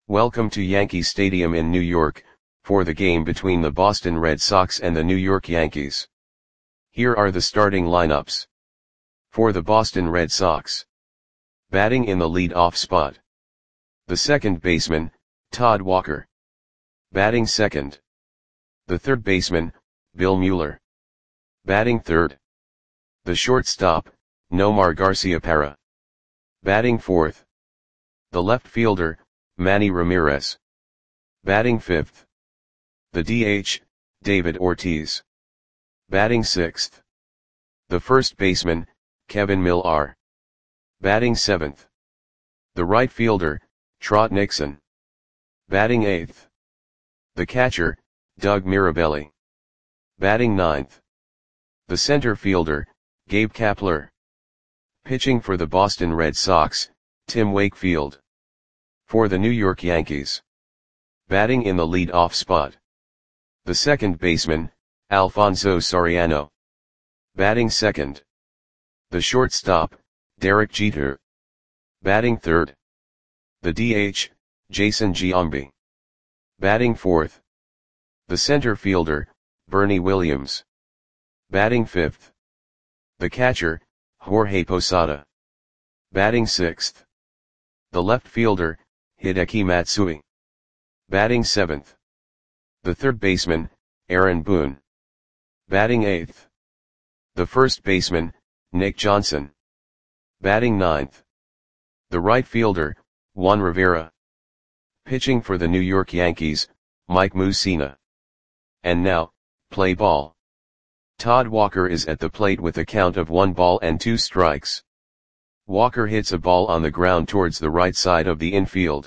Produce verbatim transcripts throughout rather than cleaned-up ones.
Welcome to Yankee Stadium in New York, for the game between the Boston Red Sox and the New York Yankees. Here are the starting lineups. For the Boston Red Sox. Batting in the lead-off spot. The second baseman, Todd Walker. Batting second. The third baseman, Bill Mueller. Batting third. The shortstop, Nomar Garciaparra. Batting fourth. The left fielder, Manny Ramirez. Batting fifth. The D H, David Ortiz. Batting sixth. The first baseman, Kevin Millar. Batting seventh. The right fielder, Trot Nixon. Batting eighth. The catcher, Doug Mirabelli. Batting ninth. The center fielder, Gabe Kapler. Pitching for the Boston Red Sox, Tim Wakefield. For the New York Yankees. Batting in the lead-off spot. The second baseman, Alfonso Soriano. Batting second. The shortstop, Derek Jeter. Batting third. The D H, Jason Giambi. Batting fourth. The center fielder, Bernie Williams. Batting fifth. The catcher, Jorge Posada. Batting sixth. The left fielder, Hideki Matsui. Batting seventh. The third baseman, Aaron Boone. Batting eighth. The first baseman, Nick Johnson. Batting ninth. The right fielder, Juan Rivera. Pitching for the New York Yankees, Mike Mussina. And now, play ball. Todd Walker is at the plate with a count of one ball and two strikes. Walker hits a ball on the ground towards the right side of the infield.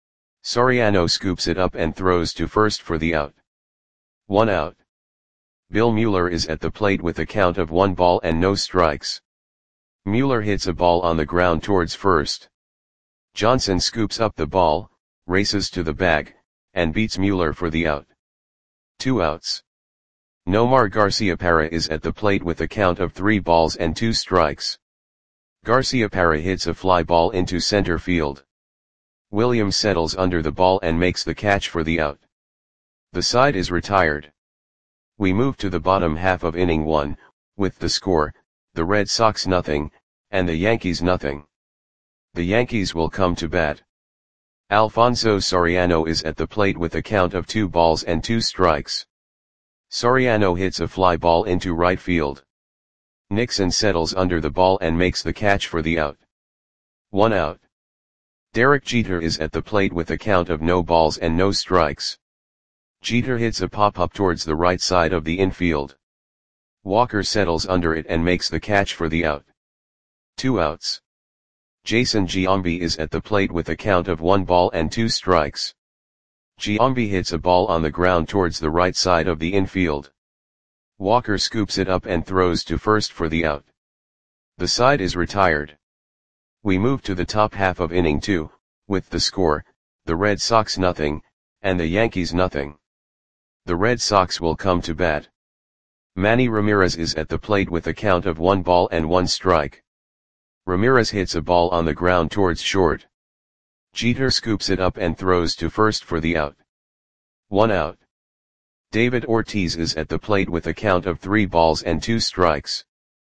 Soriano scoops it up and throws to first for the out. One out. Bill Mueller is at the plate with a count of one ball and no strikes. Mueller hits a ball on the ground towards first. Johnson scoops up the ball, races to the bag, and beats Mueller for the out. Two outs. Nomar Garciaparra is at the plate with a count of three balls and two strikes. Garciaparra hits a fly ball into center field. Williams settles under the ball and makes the catch for the out. The side is retired. We move to the bottom half of inning one, with the score, the Red Sox nothing, and the Yankees nothing. The Yankees will come to bat. Alfonso Soriano is at the plate with a count of two balls and two strikes. Soriano hits a fly ball into right field. Nixon settles under the ball and makes the catch for the out. One out. Derek Jeter is at the plate with a count of no balls and no strikes. Jeter hits a pop-up towards the right side of the infield. Walker settles under it and makes the catch for the out. Two outs. Jason Giambi is at the plate with a count of one ball and two strikes. Giambi hits a ball on the ground towards the right side of the infield. Walker scoops it up and throws to first for the out. The side is retired. We move to the top half of inning two, with the score, the Red Sox nothing, and the Yankees nothing. The Red Sox will come to bat. Manny Ramirez is at the plate with a count of one ball and one strike. Ramirez hits a ball on the ground towards short. Jeter scoops it up and throws to first for the out. One out. David Ortiz is at the plate with a count of three balls and two strikes.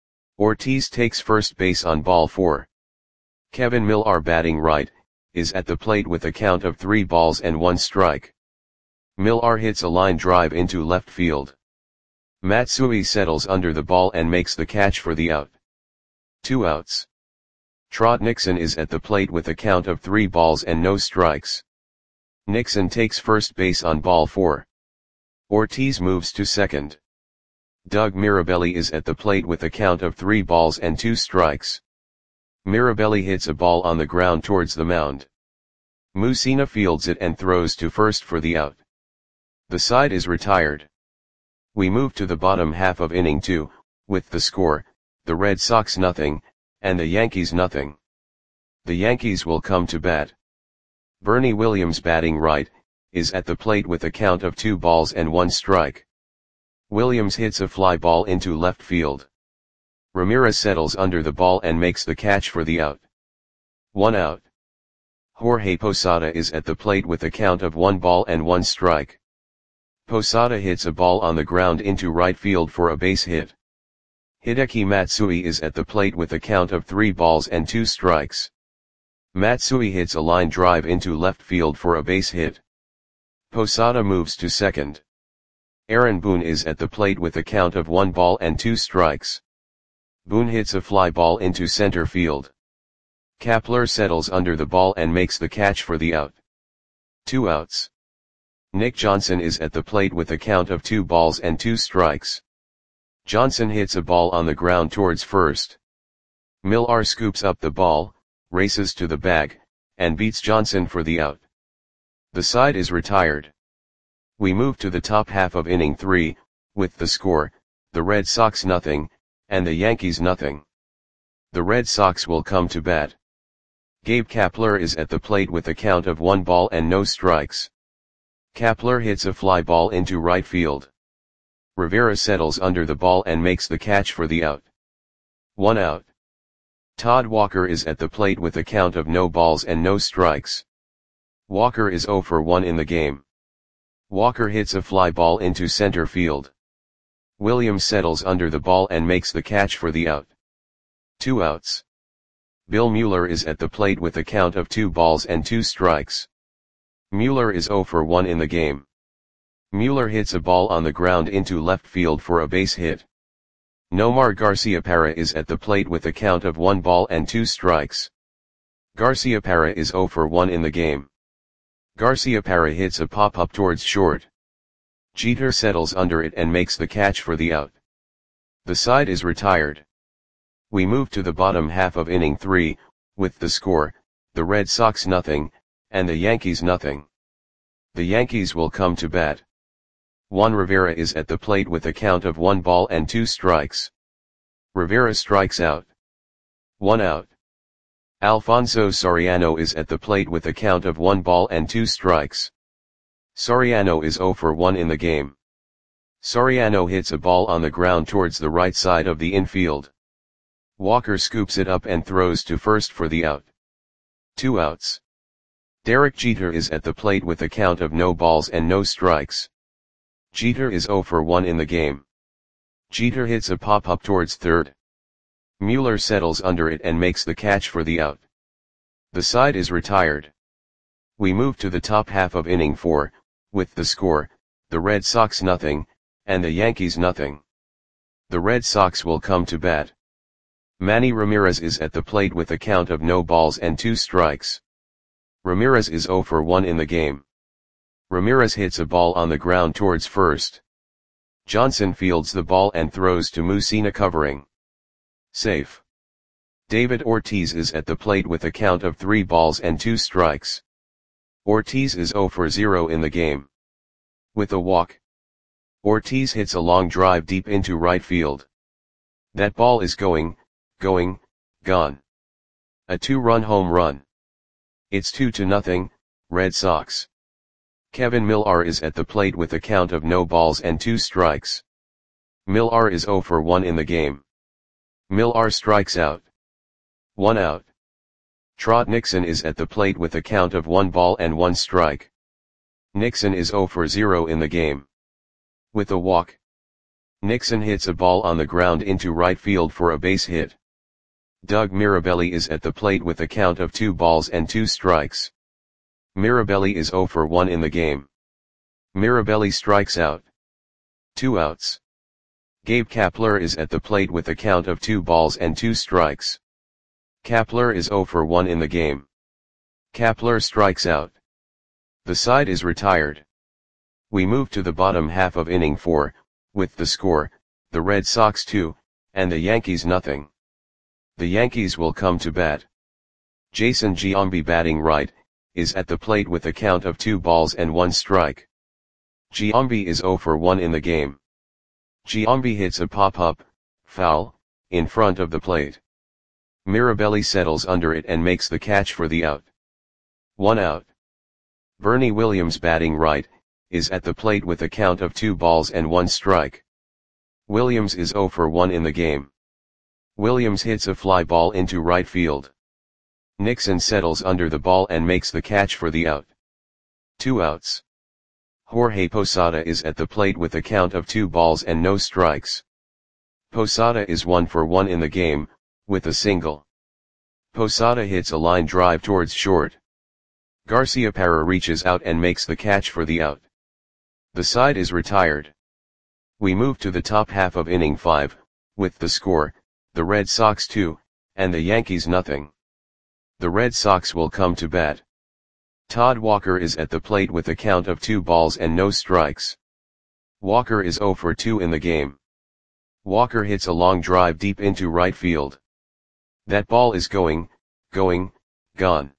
Ortiz takes first base on ball four. Kevin Millar, batting right, is at the plate with a count of three balls and one strike. Millar hits a line drive into left field. Matsui settles under the ball and makes the catch for the out. Two outs. Trot Nixon is at the plate with a count of three balls and no strikes. Nixon takes first base on ball four. Ortiz moves to second. Doug Mirabelli is at the plate with a count of three balls and two strikes. Mirabelli hits a ball on the ground towards the mound. Mussina fields it and throws to first for the out. The side is retired. We move to the bottom half of inning two, with the score, the Red Sox nothing, and the Yankees nothing. The Yankees will come to bat. Bernie Williams, batting right, is at the plate with a count of two balls and one strike. Williams hits a fly ball into left field. Ramirez settles under the ball and makes the catch for the out. One out. Jorge Posada is at the plate with a count of one ball and one strike. Posada hits a ball on the ground into right field for a base hit. Hideki Matsui is at the plate with a count of three balls and two strikes. Matsui hits a line drive into left field for a base hit. Posada moves to second. Aaron Boone is at the plate with a count of one ball and two strikes. Boone hits a fly ball into center field. Kapler settles under the ball and makes the catch for the out. Two outs. Nick Johnson is at the plate with a count of two balls and two strikes. Johnson hits a ball on the ground towards first. Millar scoops up the ball, races to the bag, and beats Johnson for the out. The side is retired. We move to the top half of inning three, with the score, the Red Sox nothing, and the Yankees nothing. The Red Sox will come to bat. Gabe Kapler is at the plate with a count of one ball and no strikes. Kapler hits a fly ball into right field. Rivera settles under the ball and makes the catch for the out. One out. Todd Walker is at the plate with a count of no balls and no strikes. Walker is zero for one in the game. Walker hits a fly ball into center field. Williams settles under the ball and makes the catch for the out. Two outs. Bill Mueller is at the plate with a count of two balls and two strikes. Mueller is zero for one in the game. Mueller hits a ball on the ground into left field for a base hit. Nomar Garciaparra is at the plate with a count of one ball and two strikes. Garciaparra is zero for one in the game. Garciaparra hits a pop-up towards short. Jeter settles under it and makes the catch for the out. The side is retired. We move to the bottom half of inning three, with the score, the Red Sox nothing, and the Yankees nothing. The Yankees will come to bat. Juan Rivera is at the plate with a count of one ball and two strikes. Rivera strikes out. One out. Alfonso Soriano is at the plate with a count of one ball and two strikes. Soriano is zero for one in the game. Soriano hits a ball on the ground towards the right side of the infield. Walker scoops it up and throws to first for the out. Two outs. Derek Jeter is at the plate with a count of no balls and no strikes. Jeter is zero for one in the game. Jeter hits a pop-up towards third. Mueller settles under it and makes the catch for the out. The side is retired. We move to the top half of inning four, with the score, the Red Sox nothing, and the Yankees nothing. The Red Sox will come to bat. Manny Ramirez is at the plate with a count of no balls and two strikes. Ramirez is zero for one in the game. Ramirez hits a ball on the ground towards first. Johnson fields the ball and throws to Mussina covering. Safe. David Ortiz is at the plate with a count of three balls and two strikes. Ortiz is zero for zero in the game. With a walk. Ortiz hits a long drive deep into right field. That ball is going, going, gone. A two-run home run. It's two to nothing, Red Sox. Kevin Millar is at the plate with a count of no balls and two strikes. Millar is zero for one in the game. Millar strikes out. One out. Trot Nixon is at the plate with a count of one ball and one strike. Nixon is zero for zero in the game. With a walk. Nixon hits a ball on the ground into right field for a base hit. Doug Mirabelli is at the plate with a count of two balls and two strikes. Mirabelli is zero for one in the game. Mirabelli strikes out. Two outs. Gabe Kapler is at the plate with a count of two balls and two strikes. Kapler is zero for one in the game. Kapler strikes out. The side is retired. We move to the bottom half of inning four, with the score, the Red Sox two, and the Yankees nothing. The Yankees will come to bat. Jason Giambi batting right, is at the plate with a count of two balls and one strike. Giambi is zero for one in the game. Giambi hits a pop-up, foul, in front of the plate. Mirabelli settles under it and makes the catch for the out. One out. Bernie Williams batting right, is at the plate with a count of two balls and one strike. Williams is zero for one in the game. Williams hits a fly ball into right field. Nixon settles under the ball and makes the catch for the out. Two outs. Jorge Posada is at the plate with a count of two balls and no strikes. Posada is one for one in the game, with a single. Posada hits a line drive towards short. Garciaparra reaches out and makes the catch for the out. The side is retired. We move to the top half of inning five, with the score, the Red Sox two, and the Yankees nothing. The Red Sox will come to bat. Todd Walker is at the plate with a count of two balls and no strikes. Walker is oh for two in the game. Walker hits a long drive deep into right field. That ball is going, going, gone.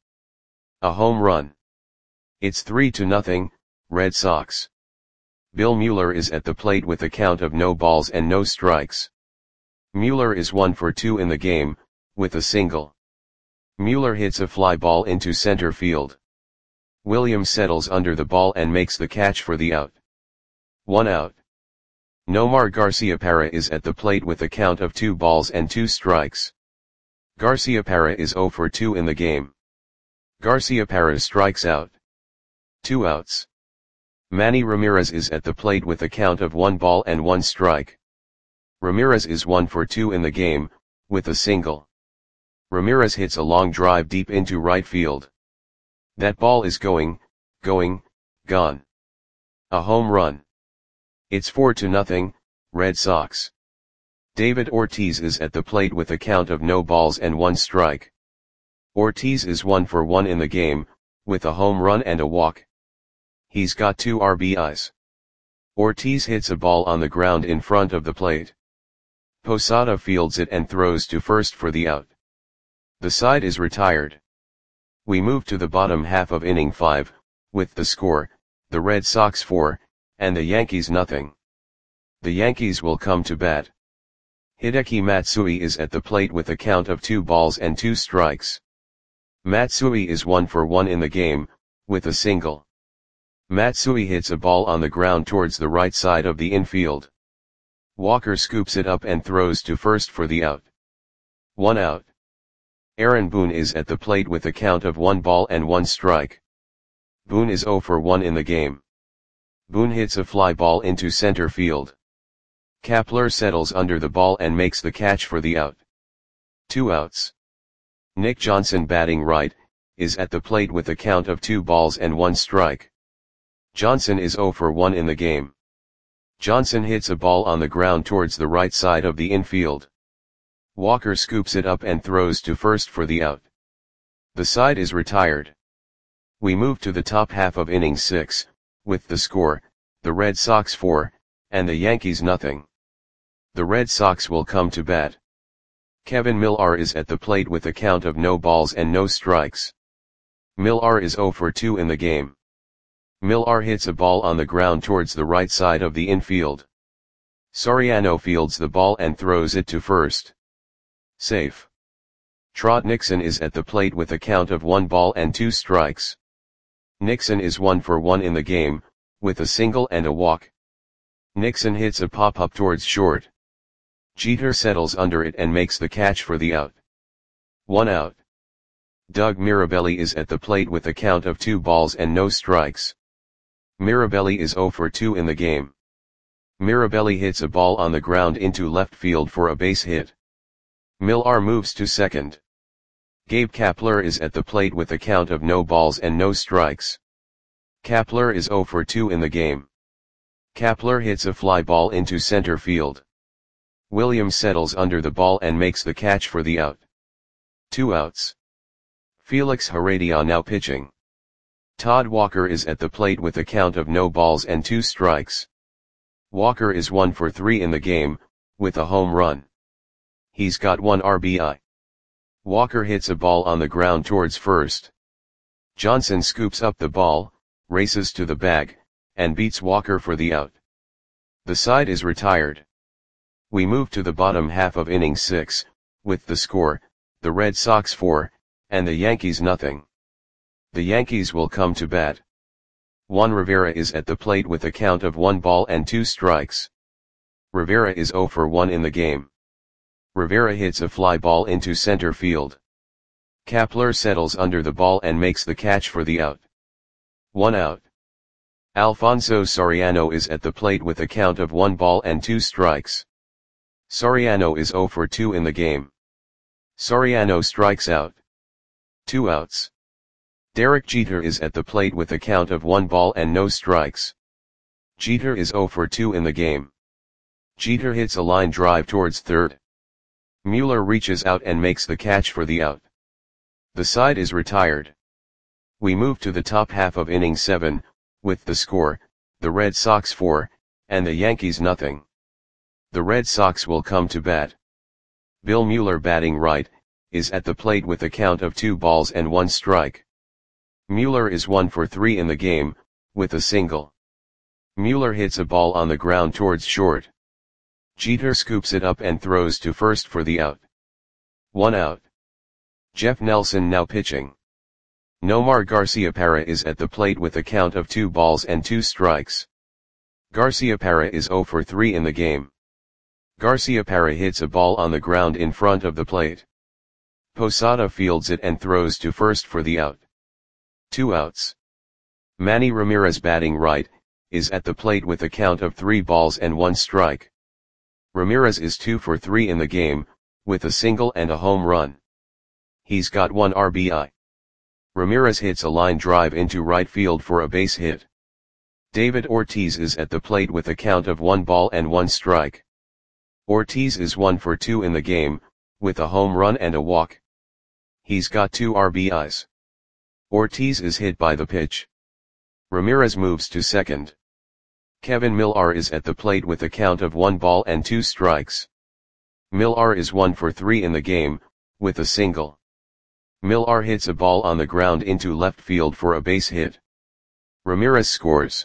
A home run. It's three to nothing, Red Sox. Bill Mueller is at the plate with a count of no balls and no strikes. Mueller is one for two in the game, with a single. Mueller hits a fly ball into center field. Williams settles under the ball and makes the catch for the out. One out. Nomar Garciaparra is at the plate with a count of two balls and two strikes. Garciaparra is oh for two in the game. Garciaparra strikes out. Two outs. Manny Ramirez is at the plate with a count of one ball and one strike. Ramirez is one for two in the game, with a single. Ramirez hits a long drive deep into right field. That ball is going, going, gone. A home run. It's four to nothing, Red Sox. David Ortiz is at the plate with a count of no balls and one strike. Ortiz is one for one in the game, with a home run and a walk. He's got two R B Is. Ortiz hits a ball on the ground in front of the plate. Posada fields it and throws to first for the out. The side is retired. We move to the bottom half of inning five, with the score, the Red Sox four, and the Yankees nothing. The Yankees will come to bat. Hideki Matsui is at the plate with a count of two balls and two strikes. Matsui is one for one in the game, with a single. Matsui hits a ball on the ground towards the right side of the infield. Walker scoops it up and throws to first for the out. One out. Aaron Boone is at the plate with a count of one ball and one strike. Boone is oh for one in the game. Boone hits a fly ball into center field. Kapler settles under the ball and makes the catch for the out. Two outs. Nick Johnson, batting right, is at the plate with a count of two balls and one strike. Johnson is oh for one in the game. Johnson hits a ball on the ground towards the right side of the infield. Walker scoops it up and throws to first for the out. The side is retired. We move to the top half of inning six, with the score, the Red Sox four, and the Yankees nothing. The Red Sox will come to bat. Kevin Millar is at the plate with a count of no balls and no strikes. Millar is oh for two in the game. Millar hits a ball on the ground towards the right side of the infield. Soriano fields the ball and throws it to first. Safe. Trot Nixon is at the plate with a count of one ball and two strikes. Nixon is one for one in the game, with a single and a walk. Nixon hits a pop-up towards short. Jeter settles under it and makes the catch for the out. One out. Doug Mirabelli is at the plate with a count of two balls and no strikes. Mirabelli is oh for two in the game. Mirabelli hits a ball on the ground into left field for a base hit. Millar moves to second. Gabe Kapler is at the plate with a count of no balls and no strikes. Kapler is oh for two in the game. Kapler hits a fly ball into center field. Williams settles under the ball and makes the catch for the out. Two outs. Felix Heredia now pitching. Todd Walker is at the plate with a count of no balls and two strikes. Walker is one for three in the game, with a home run. He's got one R B I. Walker hits a ball on the ground towards first. Johnson scoops up the ball, races to the bag, and beats Walker for the out. The side is retired. We move to the bottom half of inning six, with the score, the Red Sox four, and the Yankees nothing. The Yankees will come to bat. Juan Rivera is at the plate with a count of one ball and two strikes. Rivera is oh for one in the game. Rivera hits a fly ball into center field. Kapler settles under the ball and makes the catch for the out. One out. Alfonso Soriano is at the plate with a count of one ball and two strikes. Soriano is zero for two in the game. Soriano strikes out. Two outs. Derek Jeter is at the plate with a count of one ball and no strikes. Jeter is zero for two in the game. Jeter hits a line drive towards third. Mueller reaches out and makes the catch for the out. The side is retired. We move to the top half of inning seven, with the score, the Red Sox four, and the Yankees nothing. The Red Sox will come to bat. Bill Mueller, batting right, is at the plate with a count of two balls and one strike. Mueller is one for three in the game, with a single. Mueller hits a ball on the ground towards short. Jeter scoops it up and throws to first for the out. One out. Jeff Nelson now pitching. Nomar Garciaparra is at the plate with a count of two balls and two strikes. Garciaparra is zero for three in the game. Garciaparra hits a ball on the ground in front of the plate. Posada fields it and throws to first for the out. Two outs. Manny Ramirez, batting right, is at the plate with a count of three balls and one strike. Ramirez is two for three in the game, with a single and a home run. He's got one R B I. Ramirez hits a line drive into right field for a base hit. David Ortiz is at the plate with a count of one ball and one strike. Ortiz is one for two in the game, with a home run and a walk. He's got two R B Is. Ortiz is hit by the pitch. Ramirez moves to second. Kevin Millar is at the plate with a count of one ball and two strikes. Millar is one for three in the game, with a single. Millar hits a ball on the ground into left field for a base hit. Ramirez scores.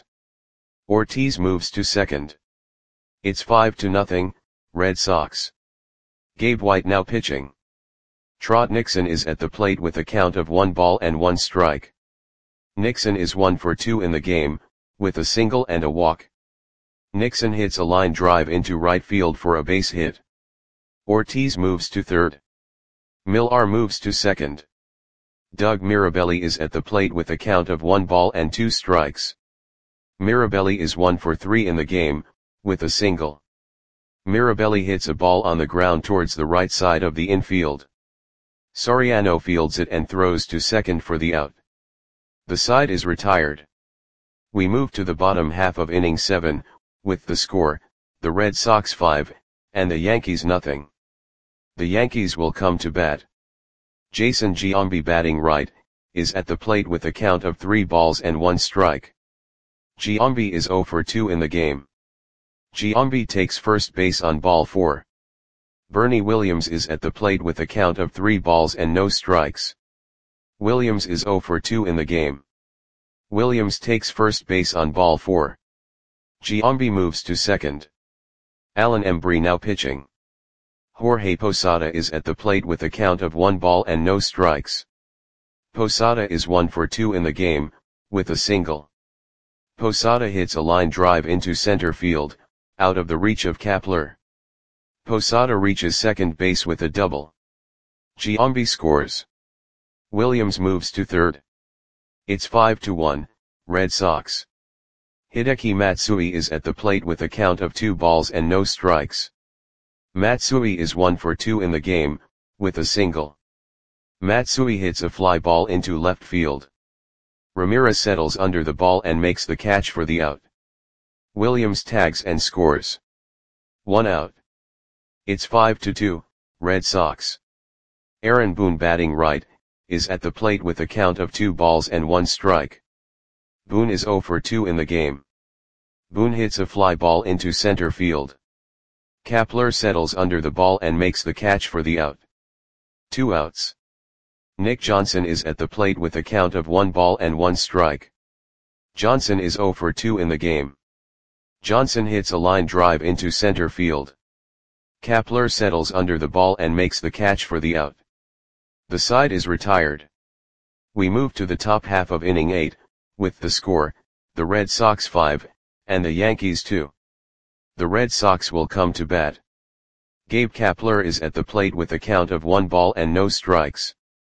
Ortiz moves to second. It's five to nothing, Red Sox. Gabe White now pitching. Trot Nixon is at the plate with a count of one ball and one strike. Nixon is one for two in the game, with a single and a walk. Nixon hits a line drive into right field for a base hit. Ortiz moves to third. Millar moves to second. Doug Mirabelli is at the plate with a count of one ball and two strikes. Mirabelli is one for three in the game, with a single. Mirabelli hits a ball on the ground towards the right side of the infield. Soriano fields it and throws to second for the out. The side is retired. We move to the bottom half of inning seven, with the score, the Red Sox five, and the Yankees nothing. The Yankees will come to bat. Jason Giambi, batting right, is at the plate with a count of three balls and one strike. Giambi is zero for two in the game. Giambi takes first base on ball four. Bernie Williams is at the plate with a count of three balls and no strikes. Williams is zero for two in the game. Williams takes first base on ball four. Giambi moves to second. Alan Embry now pitching. Jorge Posada is at the plate with a count of one ball and no strikes. Posada is one for two in the game, with a single. Posada hits a line drive into center field, out of the reach of Kapler. Posada reaches second base with a double. Giambi scores. Williams moves to third. It's five to one, Red Sox. Hideki Matsui is at the plate with a count of two balls and no strikes. Matsui is one for two in the game, with a single. Matsui hits a fly ball into left field. Ramirez settles under the ball and makes the catch for the out. Williams tags and scores. One out. It's five to two, Red Sox. Aaron Boone, batting right, is at the plate with a count of two balls and one strike. Boone is zero for two in the game. Boone hits a fly ball into center field. Kapler settles under the ball and makes the catch for the out. Two outs. Nick Johnson is at the plate with a count of one ball and one strike. Johnson is zero for two in the game. Johnson hits a line drive into center field. Kapler settles under the ball and makes the catch for the out. The side is retired. We move to the top half of inning eight, with the score, the Red Sox five, and the Yankees two. The Red Sox will come to bat. Gabe Kapler is at the plate with a count of one ball and no strikes.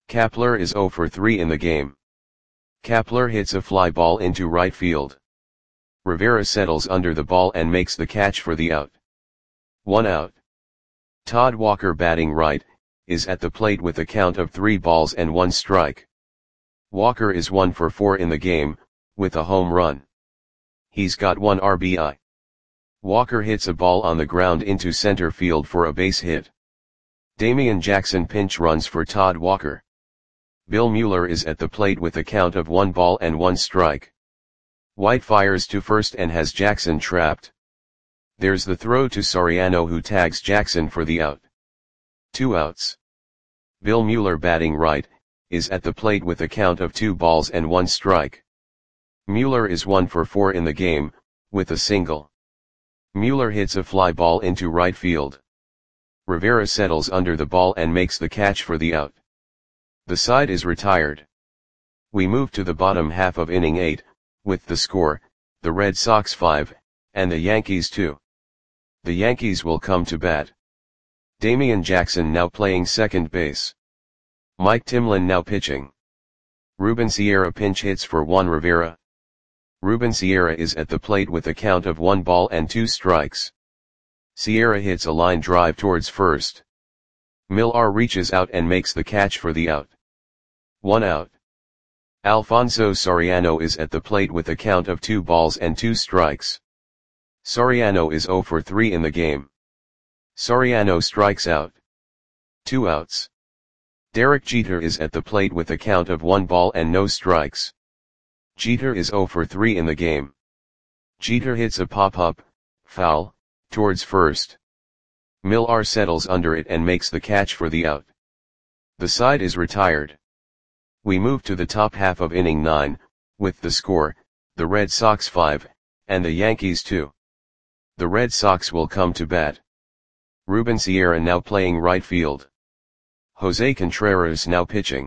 Kapler is zero for three in the game. Kapler hits a fly ball into right field. Rivera settles under the ball and makes the catch for the out. One out. Todd Walker, batting right, is at the plate with a count of three balls and one strike. Walker is one for four in the game, with a home run. He's got one R B I. Walker hits a ball on the ground into center field for a base hit. Damian Jackson pinch runs for Todd Walker. Bill Mueller is at the plate with a count of one ball and one strike. White fires to first and has Jackson trapped. There's the throw to Soriano, who tags Jackson for the out. Two outs. Bill Mueller, batting right, is at the plate with a count of two balls and one strike. Mueller is one for four in the game, with a single. Mueller hits a fly ball into right field. Rivera settles under the ball and makes the catch for the out. The side is retired. We move to the bottom half of inning eight, with the score, the Red Sox five, and the Yankees two. The Yankees will come to bat. Damian Jackson now playing second base. Mike Timlin now pitching. Ruben Sierra pinch hits for Juan Rivera. Ruben Sierra is at the plate with a count of one ball and two strikes. Sierra hits a line drive towards first. Millar reaches out and makes the catch for the out. One out. Alfonso Soriano is at the plate with a count of two balls and two strikes. Soriano is zero for three in the game. Soriano strikes out. Two outs. Derek Jeter is at the plate with a count of one ball and no strikes. Jeter is zero for three in the game. Jeter hits a pop-up, foul, towards first. Millar settles under it and makes the catch for the out. The side is retired. We move to the top half of inning nine, with the score, the Red Sox five, and the Yankees two. The Red Sox will come to bat. Ruben Sierra now playing right field. Jose Contreras now pitching.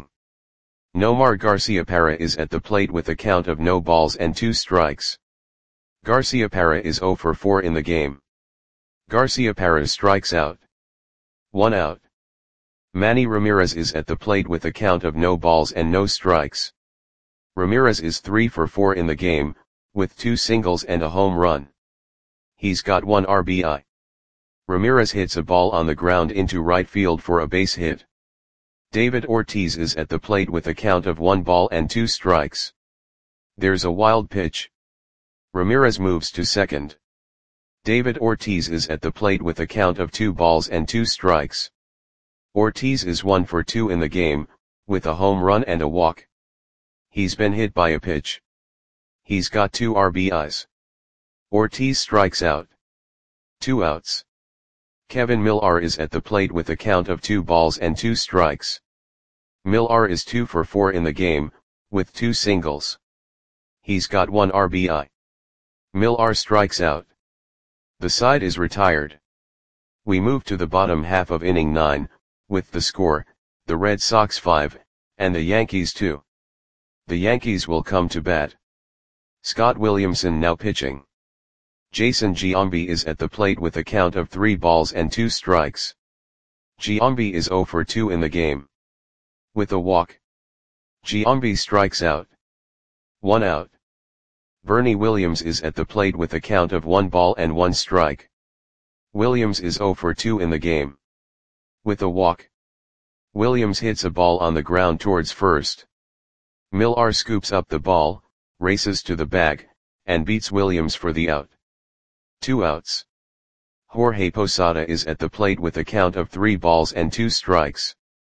Nomar Garciaparra is at the plate with a count of no balls and two strikes. Garciaparra is zero for four in the game. Garciaparra strikes out. One out. Manny Ramirez is at the plate with a count of no balls and no strikes. Ramirez is three for four in the game, with two singles and a home run. He's got one R B I. Ramirez hits a ball on the ground into right field for a base hit. David Ortiz is at the plate with a count of one ball and two strikes. There's a wild pitch. Ramirez moves to second. David Ortiz is at the plate with a count of two balls and two strikes. Ortiz is one for two in the game, with a home run and a walk. He's been hit by a pitch. He's got two R B Is. Ortiz strikes out. Two outs. Kevin Millar is at the plate with a count of two balls and two strikes. Millar is two for four in the game, with two singles. He's got one R B I. Millar strikes out. The side is retired. We move to the bottom half of inning nine, with the score, the Red Sox five, and the Yankees two. The Yankees will come to bat. Scott Williamson now pitching. Jason Giambi is at the plate with a count of three balls and two strikes. Giambi is zero for two in the game. With a walk. Giambi strikes out. One out. Bernie Williams is at the plate with a count of one ball and one strike. Williams is zero for two in the game. With a walk. Williams hits a ball on the ground towards first. Millar scoops up the ball, races to the bag, and beats Williams for the out. Two outs. Jorge Posada is at the plate with a count of three balls and two strikes.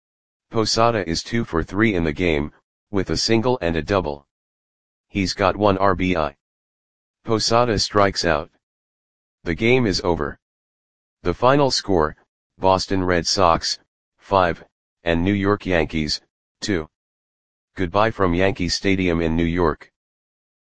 Posada is two for three in the game, with a single and a double. He's got one R B I. Posada strikes out. The game is over. The final score, Boston Red Sox, five, and New York Yankees, two. Goodbye from Yankee Stadium in New York.